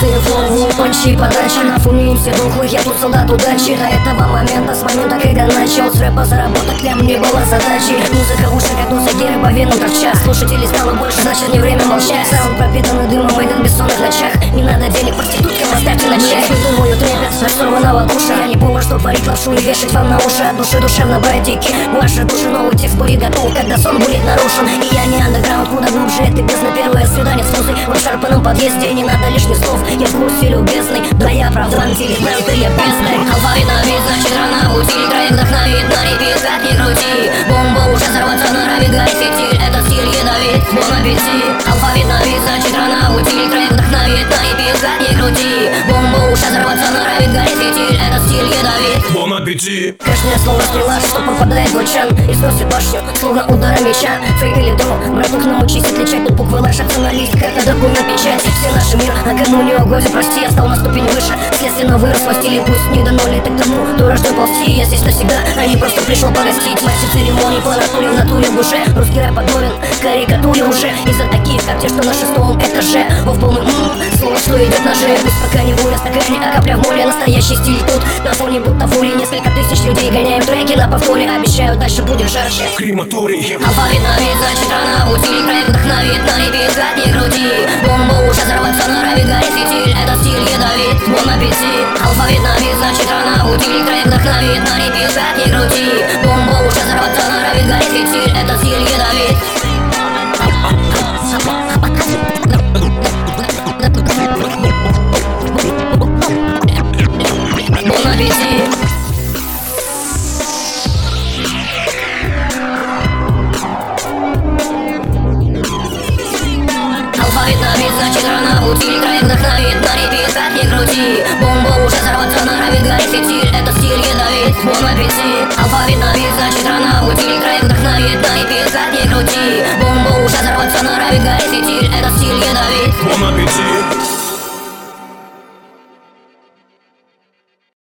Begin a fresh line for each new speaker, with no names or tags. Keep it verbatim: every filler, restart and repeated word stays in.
Свою флоу, почти подачи на фоне все духлых, я тут солдат удачи. До этого момента, с момента, когда начал с рэпа заработать, для мне была задачей. Музыка в уши, как носогеры по венам торчат. Слушателей стало больше, значит не время молчать. Саунд пропитанный дымом, идет в бессонных ночах. Не надо денег проституткам, оставьте на чай. Думаю, трепет расторванного душа. Я не повар, что парить лапшу и вешать вам на уши. От души душевно братики, ваша душа, новый текст будет готов, когда сон будет нарушен. И я не андеграунд, куда глубже, это бездна. Первое свидание с музой в обшарпанном подъезде. Не надо лишних слов, я в курсе любезный. Да я прав, антилитмент, ты я бездный. Алфавит на вид, значит рано пути. Трек вдохновит на репит, как ни крути. Бомба уже взорваться норовит, горит фитиль. Это стиль ядовит, бон аппетит. Алфавит на вид, значит рано пути. Трек вдохновит на репит, как ни крути. Бомба уже взорваться норовит, горит фитиль. Это стиль ядовит, бон аппетит. Каждое слово стрела, что попадает в очан и сносит башню, словно удара меча. Фейк или дро, братух научись отличать. Тут буквы ложатся на лист, как на документ печать. Все наши мир, а гармонию угодит, прости. Я стал на ступень выше, следственно вырос во стиле. Пусть не дано ли ты к тому, кто рожден ползти. Я здесь навсегда, а не просто пришел погостить. Мастер церемоний по натуре, в натуре в душе. Русский рэп подобен карикатуре уже. Из-за таких, как те, что на шестом этаже. О, в полный м-м, слово, что идет на же. Пусть пока не буря, стакане, а капля в море. Настоящий стиль тут, на фоне будто фури. Несколько тысяч людей гоняем треки на повторе. Обещаю, дальше будет жарче.
Крематорий.
Алфавит на вид, значит рано пути. Трек вдохновит на репит, как ни крути. Бомба уже взорваться норовит, горит фитиль. Это стиль ядовит, бон аппетит. Алфавит на вид, значит рано пути. Трек вдохновит на репит, как ни крути. Бомба уже взорваться норовит, горит фитиль. Это стиль ядовит. Бон аппетит. Алфавит на вид, значит рано пути. Трек вдохновит на репит, как ни крути. Бомба уже взорваться норовит, горит фитиль. Это стиль ядовит, бон аппетит. Алфавит на вид, значит рано пути. Трек вдохновит на репит, как ни крути. Бомба уже взорваться норовит, горит фитиль. Это стиль ядовит,
Бон аппетит.